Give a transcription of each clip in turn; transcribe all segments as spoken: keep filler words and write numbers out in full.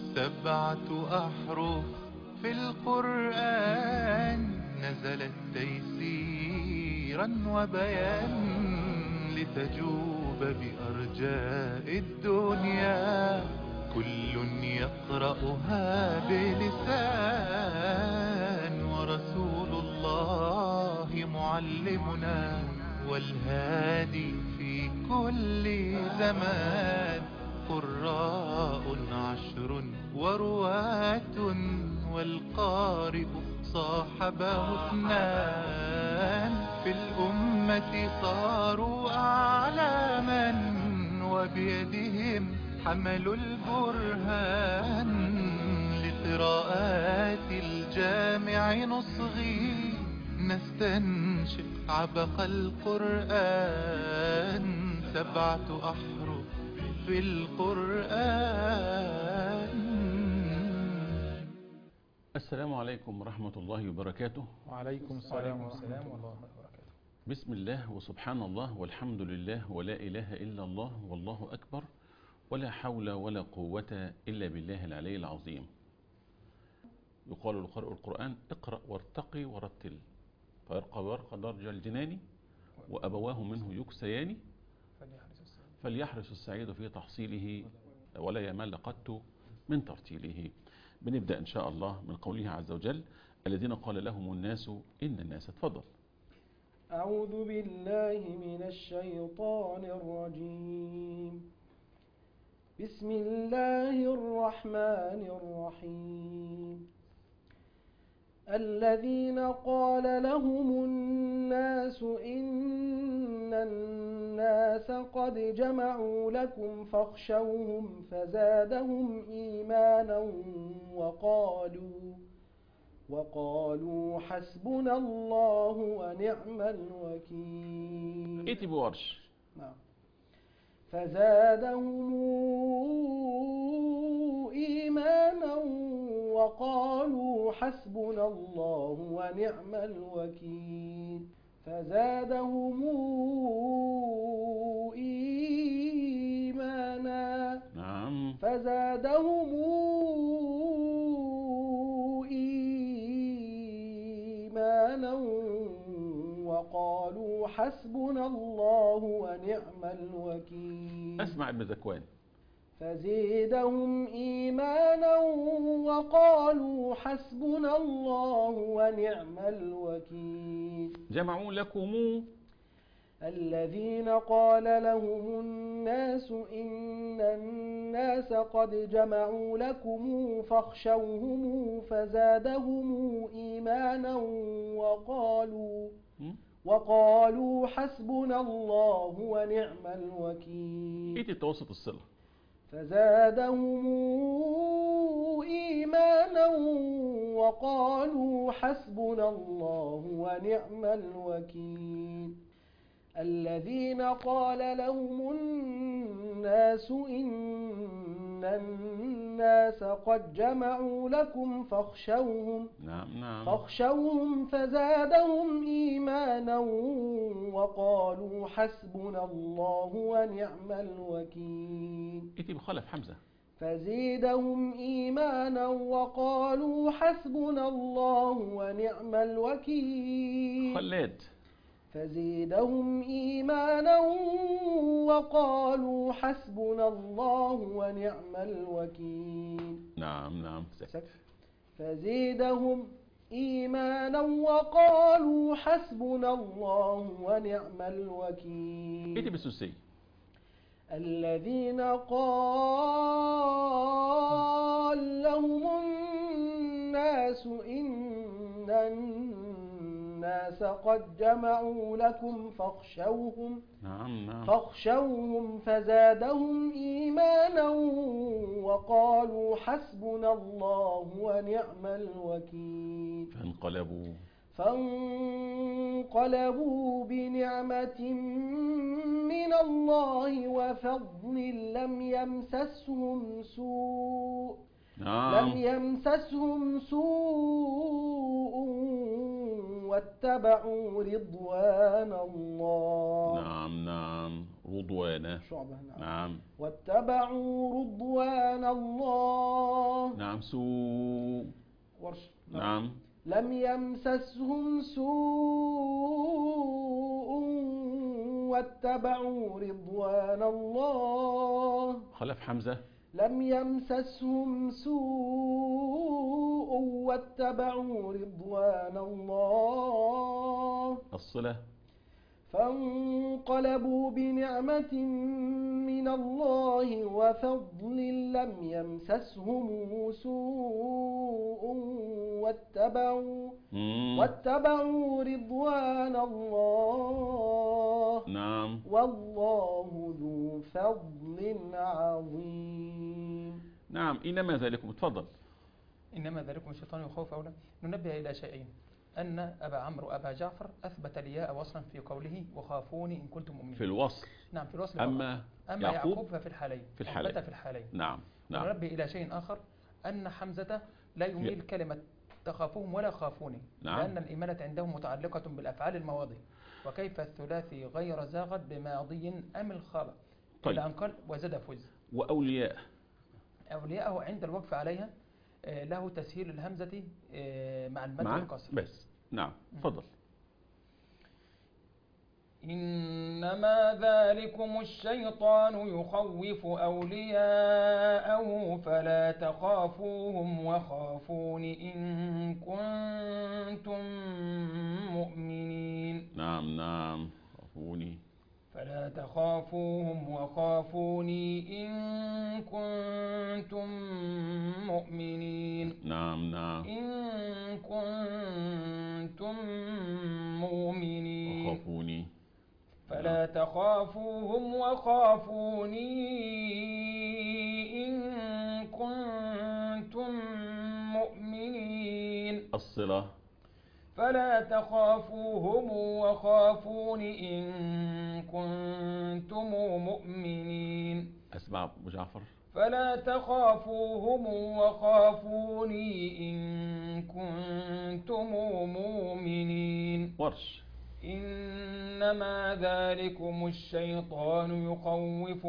سبعة أحرف في القرآن نزلت تيسيرا وبيان لتجوب بأرجاء الدنيا كل يقرأها بلسان ورسول الله معلمنا والهادي في كل زمان قراء عشر ورواة والقارئ صاحبه اثنان في الأمة صاروا أعلاما وبيدهم حملوا البرهان لقراءات الجامع نصغي نستنشق عبق القرآن سبعة أحرف في القرآن. السلام عليكم ورحمة الله وبركاته. وعليكم السلام ورحمة الله وبركاته. بسم الله وسبحان الله والحمد لله ولا إله إلا الله والله أكبر ولا حول ولا قوة إلا بالله العلي العظيم. يقال لقارئ القرآن اقرأ وارتقي ورتل فيرقى ويرقى درج الجنان وأبواه منه يكسيان فليحرص السعيد في تحصيله ولا يمل قط من ترتيله. بنبدأ إن شاء الله من قوله عز وجل الذين قال لهم الناس إن الناس. تفضل. أعوذ بالله من الشيطان الرجيم. بسم الله الرحمن الرحيم. الذين قال لهم الناس إن الناس قد جمعوا لكم فاخشوهم فزادهم إيمانا وقالوا وقالوا حسبنا الله ونعم الوكيل. ائتي بورش. نعم. فزادهم إيمانا وقالوا حسبنا الله ونعم الوكيل. فزادهم إيمانا. نعم. فزادهم إيمانا وقالوا حسبنا الله ونعم الوكيل. أسمع ابن ذكوان. فزيدهم إيمانا وقالوا حسبنا الله ونعم الوكيل. جمعوا لكم. الذين قال لهم الناس إن الناس قد جمعوا لكم فاخشوهم فزادهم إيمانا وقالوا وقالوا حسبنا الله ونعم الوكيل. ائتي التوسط الصلة. فزادهم إيمانا وقالوا حسبنا الله ونعم الوكيل. الذين قال لهم الناس إن الناس قد جمعوا لكم فاخشوهم نعم نعم فاخشوهم فزادهم إيمانا وقالوا حسبنا الله ونعم الوكيل. ائتي بخلف حمزة. فزيدهم إيمانا وقالوا حسبنا الله ونعم الوكيل. خلاد. فزيدهم إيمانا وقالوا حسبنا الله ونعم الوكيل. نعم نعم سكت. فزيدهم إيمانا وقالوا حسبنا الله ونعم الوكيل. ائتي بالسوسي. الذين قال لهم الناس إن الناس قد جمعوا لكم فاخشوهم نعم نعم فاخشوهم فزادهم إيمانا وقالوا حسبنا الله ونعم الوكيل. فانقلبوا فانقلبوا بنعمة من الله وفضل لم يمسسهم سوء نعم. لم يمسسهم سوء واتبعوا رضوان الله. نعم نعم رضوانه. شعبة. نعم. نعم. واتبعوا رضوان الله. نعم سوء. ورش. نعم. لم يمسسهم سوء واتبعوا رضوان الله. خلف حمزة. لم يمسسهم سوء واتبعوا رضوان الله. الصلة. فانقلبوا بنعمة من الله وفضل لم يمسسهم سوء واتبعوا واتبعوا رضوان الله. نعم. والله ذو فضل عظيم. نعم. إنما ذلكم. اتفضل. إنما ذلكم الشيطان يخوف أولا. ننبه إلى شيئين: أن أبا عمرو وأبا جعفر أثبت الياء وصلا في قوله وخافوني إن كنتم مؤمنين في الوصل. نعم في الوصل. أما, أما يعقوب, يعقوب ففي الحالين في الحالين. أثبت في الحالين. نعم نعم. وننبه إلى شيء آخر: أن حمزة لا يميل كلمة تخافوهم ولا خافوني. نعم. لأن الإيمانة عندهم متعلقة بالأفعال المواضي، وكيف الثلاثي غير زاغت بماضي أم الخلق. طيب. إلى أن قال وزاد فز. وأولياء. أولياءه عند الوقف عليها له تسهيل الهمزة مع المد مع والكسر بس. نعم. تفضل. إنما ذلكم الشيطان يخوف أولياءه فلا تخافوهم وخافون إن كنتم مؤمنين. نعم نعم. خافوني. فلا تخافوهم وخافوني إن كنتم مؤمنين. نعم نعم. إن كنتم مؤمنين. وخافوني. فلا تخافوهم وخافوني إن كنتم مؤمنين. الصلة. فلا تخافوهم وخافون إن كنتم مؤمنين. أسمع أبو جعفر. فلا تخافوهم وخافوني إن كنتم مؤمنين. ورش. إنما ذلكم الشيطان يخوف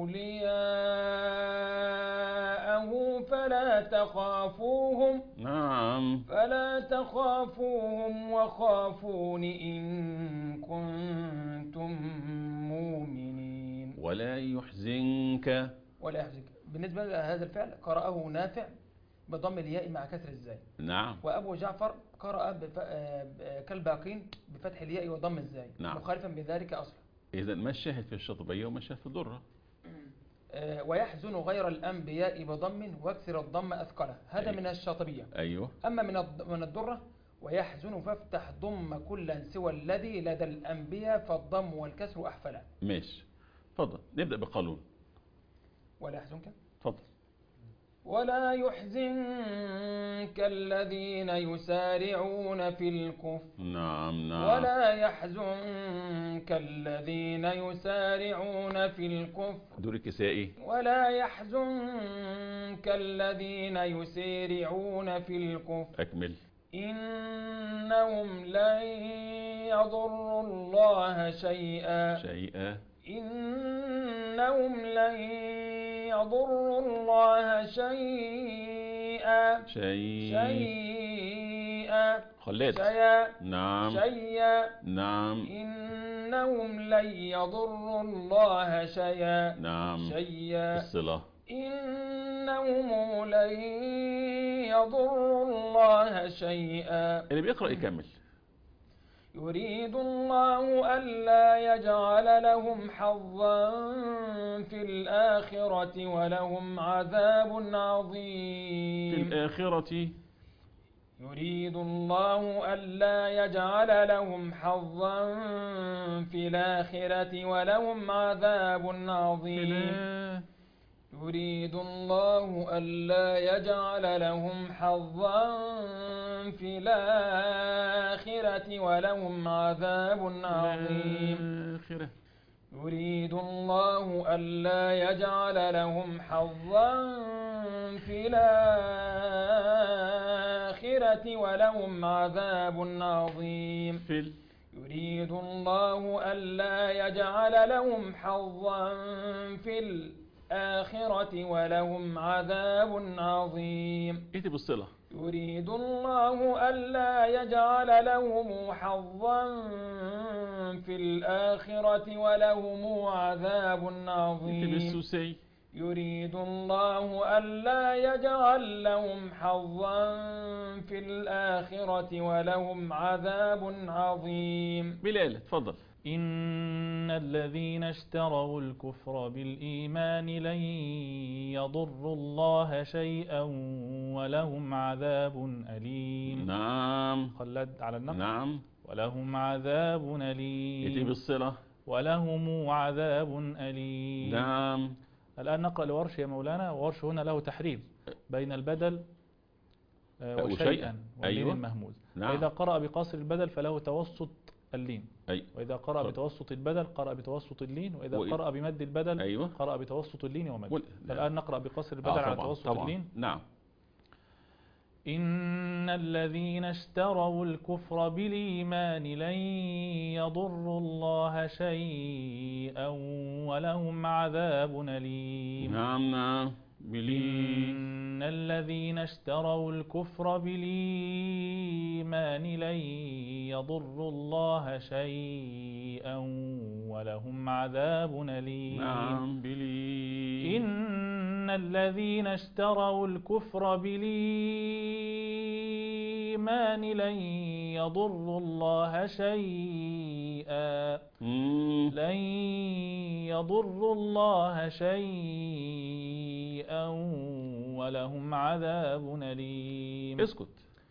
أولياءه فلا تخافوهم. نعم. فلا تخافوهم وخافون إن كنتم مؤمنين. ولا يحزنك. ولا يحزنك. بالنسبة لهذا الفعل قرأه نافع بضم الياء مع كسر الزاي. نعم. وأبو جعفر قرأ بف... كالباقين بفتح الياء وضم الزاي. نعم. مخالفا بذلك أصلا. إذا ما الشاهد في الشاطبية وما الشاهد في الدرة؟ آه ويحزن غير الأنبياء بضم واكسر الضم أثقله. هذا أيوه. من الشاطبية. أيوه. أما من من الدرة: ويحزن فافتح ضم كلا سوى الذي لدى الأنبياء فالضم والكسر أحفلا. ماشي. تفضل. نبدأ بقانون. ولا يحزنك. تفضل. ولا يحزنك الذين يسارعون في الكفر. نعم نعم. ولا يحزنك الذين يسارعون في الكفر. دور الكسائي. ولا يحزنك الذين يسارعون في الكفر. أكمل. إنهم لن يضروا الله شيئا. شيئا. إنهم لن يضروا الله شيئا. شيء. شيئا. خلات. شيئا. نعم. شيئا. نعم. إنهم لن يضروا الله شيئا. نعم. شيئا. الصلة. إنهم لن يضروا الله شيئا. اللي بيقرأ يكمل. يريد الله ألا يجعل لهم حظا في الآخرة ولهم عذاب عظيم. في الآخرة. يريد الله ألا يجعل لهم حظا في الآخرة ولهم عذاب عظيم. يريد الله ألا يجعل لهم حظا في الآخرة ولهم عذاب عظيم. يريد الله ألا يجعل لهم حظا في الآخرة ولهم عذاب عظيم. في ال... يريد الله ألا يجعل لهم حظا في الآخرة ولهم عذاب عظيم. ايه بالصلة؟ يريد الله ألا يجعل لهم حظا في الآخرة ولهم عذاب ايه عظيم. بالسوسي؟ يريد الله ألا يجعل لهم حظا في الآخرة ولهم عذاب عظيم. بلال اتفضل. إن الذين اشتروا الكفر بالإيمان لن يضروا الله شيئا ولهم عذاب أليم. نعم. خلد على النقل. نعم. ولهم عذاب ايه أليم. بالصلة؟ ولهم عذاب أليم. نعم. الآن نقرأ لورش يا مولانا، وورش هنا له تحرير بين البدل آه، وشيئا. وشيئا واللين أيوة. المهموز. نعم. وإذا قرأ بقصر البدل فله توسط اللين. أي. وإذا قرأ طب. بتوسط البدل قرأ بتوسط اللين، وإذا وإذا- قرأ بمد البدل أيوة. قرأ بتوسط اللين ومد. وال- فالآن نقرأ بقصر البدل آه على طبعا. توسط طبعا. اللين. نعم. إن الذين اشتروا الكفر بالإيمان لن يضروا الله شيئا ولهم عذاب أليم. نعم. نعم. بلي. إن الذين اشتروا الكفر بالإيمان لن يضروا الله شيئا ولهم عذاب أليم. نعم. بلي. إن الذين اشتروا الكفر بالإيمان لن يضروا الله شيئا مم. لن يضروا الله شيئا ولهم عذاب أليم. اسكت.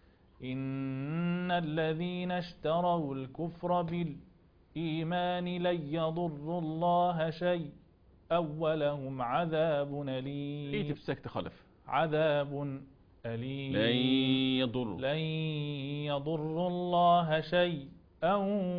إن الذين اشتروا الكفر بالإيمان لن يضروا الله شيئا ولهم عذاب أليم. ايه تبسك خلف؟ عذاب أليم. لن يضر. لن يضروا الله شيئا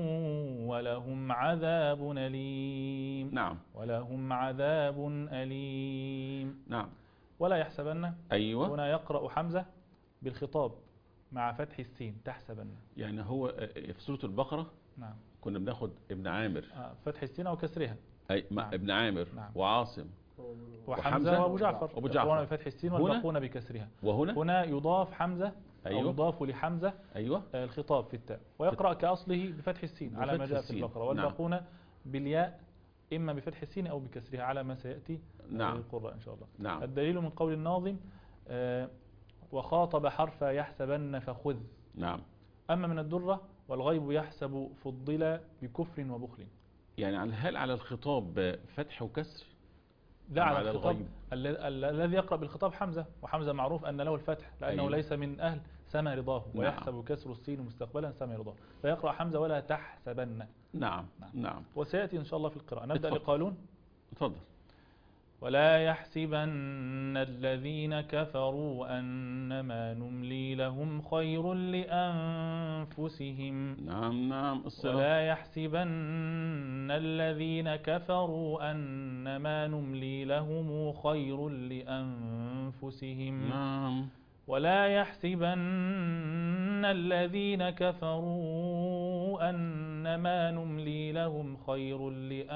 ولهم عذاب أليم. نعم. ولهم عذاب أليم. نعم. ولا يحسبن. أيوة. هنا يقرأ حمزة بالخطاب مع فتح السين تحسبن. يعني هو في سورة البقرة نعم. كنا بناخد ابن عامر. آه، فتح السين أو كسرها. أي مع نعم. ابن عامر. نعم. وعاصم وحمزة وحمزة وأبو جعفر وأبو يقرؤون جعفر. بفتح السين هنا؟ والباقون بكسرها. وهنا. هنا يضاف حمزة أو أيوة. يضاف لحمزة أيوة. آه، الخطاب في التاء، ويقرأ كأصله بفتح السين على ما بفتح جاء في السين. البقرة، والباقون بالياء إما بفتح السين أو بكسرها على ما سيأتي نعم. القراء إن شاء الله. نعم. الدليل من قول الناظم آه، وخاطب حرف يحسبن فخذ. نعم. أما من الدرة والغيب يحسب فضل بكفر وبخل. يعني على هل على الخطاب فتح وكسر؟ ده أم على على الخطاب الغيب؟ ال- ال- الذي يقرأ بالخطاب حمزة، وحمزة معروف أن له الفتح لأنه أيوة. ليس من أهل سما رضاه، نعم. ويحسب كسر السين مستقبلا سما رضاه، فيقرأ حمزة ولا تحسبن. نعم. نعم. نعم. وسيأتي إن شاء الله في القراءة. نبدأ اتفضل. لقالون. اتفضل. ولا يحسبن الذين كفروا أنما نملي لهم خير لأنفسهم. نعم. نعم. الصلاة. ولا يحسبن الذين كفروا أنما نملي لهم خير لأنفسهم. نعم. ولا يحسبن الذين كفروا أنما نملي لهم خير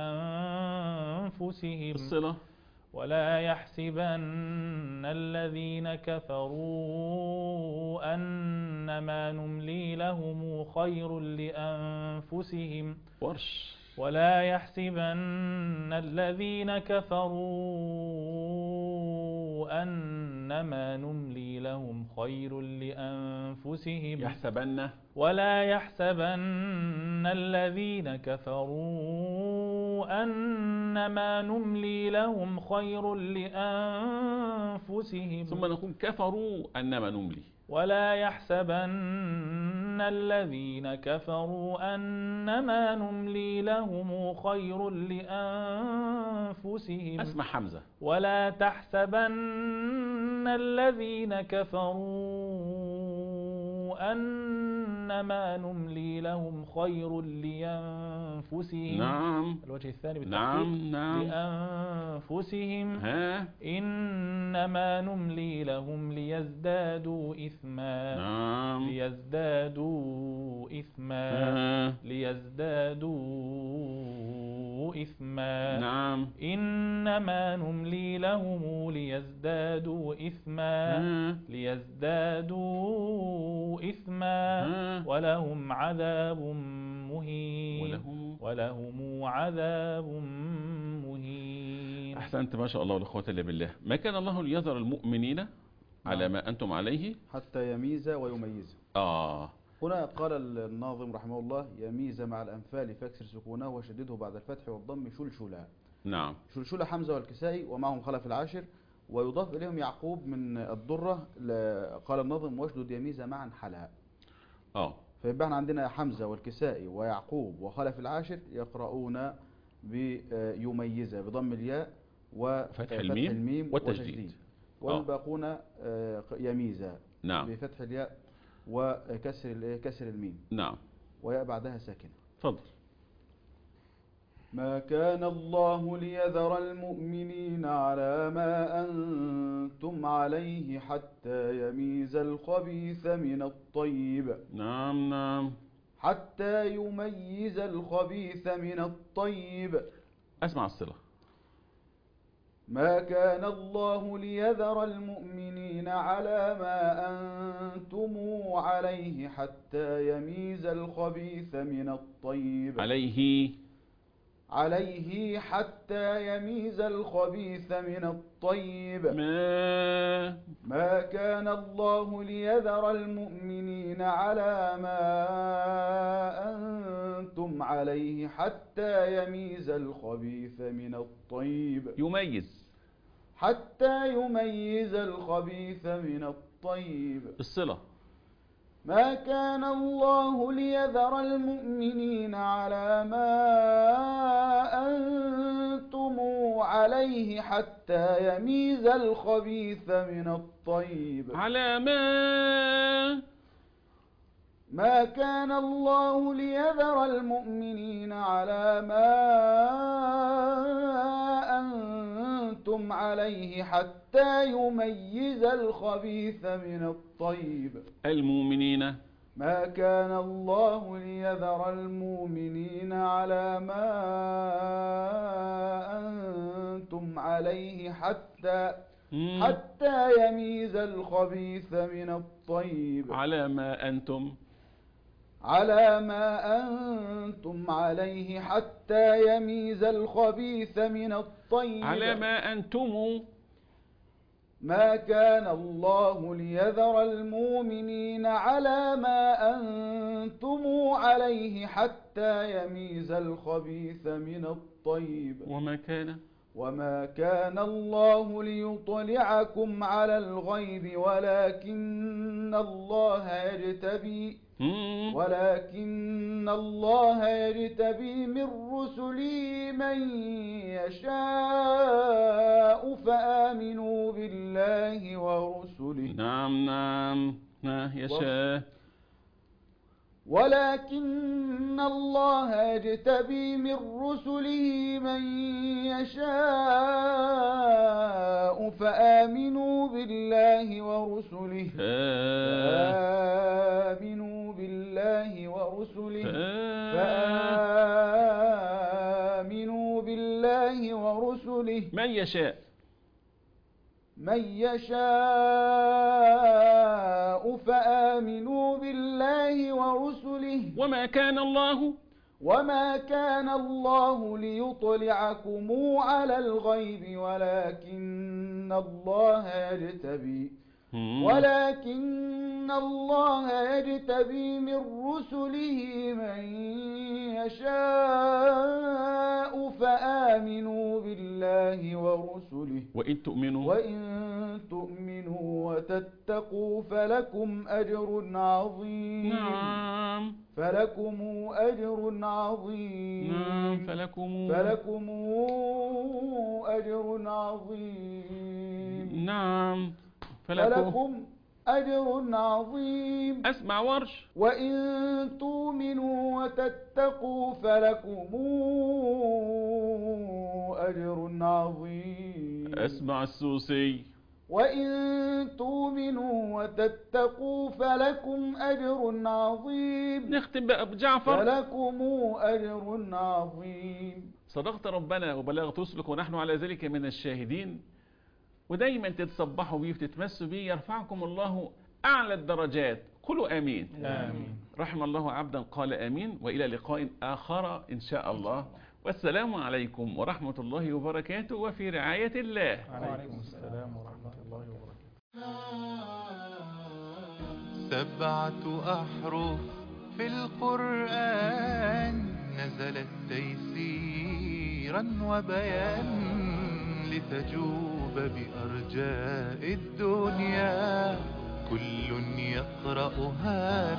لأنفسهم. الصلاة. ولا يحسبن الذين كفروا أنما نملي لهم خير لأنفسهم. ورش. ولا يحسبن الذين كفروا أنما نملي لهم خير لأنفسهم. يحسبن. ولا يحسبن الذين كفروا أنما نملي لهم خير لأنفسهم. ثم نقول كفروا أنما نملي. ولا يحسبن الذين كفروا أنما نملي لهم خير لأنفسهم. اسمع حمزة. ولا تحسبن الذين كفروا أن إنما نملي لهم خير لأنفسهم. نعم. الوجه الثاني بالتحقيق. نعم نعم. لأنفسهم. ها. إنما نملي لهم ليزدادوا إثما. نعم. ليزدادوا إثما. ها. ليزدادوا إثما. نعم. إنما نملي لهم ليزدادوا إثما. ها. ليزدادوا إثما. ها. ولهم عذاب مهين. ولهم ولهم عذاب مهين. أحسنت ما شاء الله ولا قوة إلا بالله. ما كان الله ليذر المؤمنين على ما أنتم عليه حتى يميز ويميز. آه هنا قال الناظم رحمه الله: يميز مع الأنفال فاكسر سكونه وشدده بعد الفتح والضم شلشلا. نعم. شلشلا حمزة والكسائي ومعهم خلف العاشر، ويضاف إليهم يعقوب من الضرة. قال الناظم: واشدد يميز معا حلا. آه فيبقى احنا عندنا حمزة والكسائي ويعقوب وخلف العاشر يقرؤون بيميز بضم الياء وفتح الميم, الميم والتجديد، وتجديد. والباقون يميز نعم بفتح الياء وكسر كسر الميم، نعم، وياء بعدها ساكنة. تفضل. ما كان الله ليذر المؤمنين على ما أنتم عليه حتى يميز الخبيث من الطيب. نعم نعم. حتى يميز الخبيث من الطيب. أسمع الصلة. ما كان الله ليذر المؤمنين على ما أنتم عليه حتى يميز الخبيث من الطيب. عليه عليه حتى يميز الخبيث من الطيب. ما ما كان الله ليذر المؤمنين على ما أنتم عليه حتى يميز الخبيث من الطيب. يميز. حتى يميز الخبيث من الطيب. الصلة. ما كان الله ليذر المؤمنين على ما أنتم عليه حتى يميز الخبيث من الطيب. على ما ما كان الله ليذر المؤمنين على ما أنتم عليه حتى يميز الخبيث من الطيب. المؤمنين. ما كان الله ليذر المؤمنين على ما أنتم عليه حتى حتى يميز الخبيث من الطيب. على ما أنتم على ما أنتم عليه حتى يميز الخبيث من الطيب. على ما أنتم. ما كان الله ليذر المؤمنين على ما أنتم عليه حتى يميز الخبيث من الطيب. وما كان وما كان الله ليطلعكم على الغيب ولكن الله يجتبي ولكن الله يجتبي من رسله من يشاء فآمنوا بالله ورسله. نعم نعم نعم يشاء. ولكن الله يجتبي من رسله من يشاء فآمنوا بالله ورسله. فآمنوا بالله ورسله. فآمنوا بالله ورسله. من يشاء. من يشاء فآمنوا بالله ورسله. وما كان الله وما كان الله ليطلعكم على الغيب ولكن الله يجتبي ولكن الله يجتبي من رسله من يشاء فآمنوا بالله ورسله. وإن تؤمنوا وإن تؤمنوا وتتقوا فلكم أجر عظيم. نعم. فلكم أجر عظيم. نعم. فلكم فلكم أجر عظيم. نعم. فلكم أجر عظيم. أسمع ورش. وإن تؤمنوا وتتقوا فلكم أجر عظيم. أسمع السوسي. وإن تؤمنوا وتتقوا فلكم أجر عظيم. نختم بقى بجعفر. فلكم أجر عظيم. صدقت ربنا وبلغت رسلك ونحن على ذلك من الشاهدين. ودايما تتصبحوا بيه وتتمسوا بيه، يرفعكم الله أعلى الدرجات. قولوا آمين. آمين. رحم الله عبدا قال آمين. وإلى لقاء آخر إن شاء الله، والسلام عليكم ورحمة الله وبركاته، وفي رعاية الله. وعليكم السلام ورحمة الله وبركاته. سبعة أحرف في القرآن نزلت تيسيرا وبيان لتجوب بأرجاء الدنيا، كل يقرأها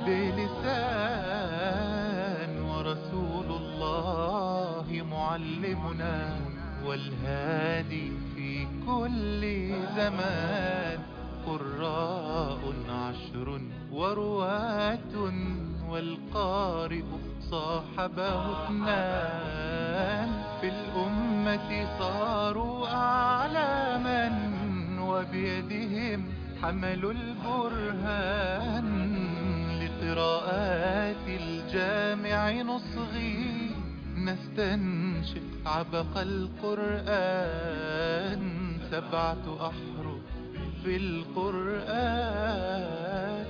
بلسان، ورسول الله معلمنا والهادي في كل زمان. قراء عشر ورواة والقارئ صاحبه اثنان، في الأمة صاروا أعلاما وبيدهم حملوا البرهان. لقراءات الجامع نصغي نستنشق عبق القرآن، سبعة أحرف في القرآن.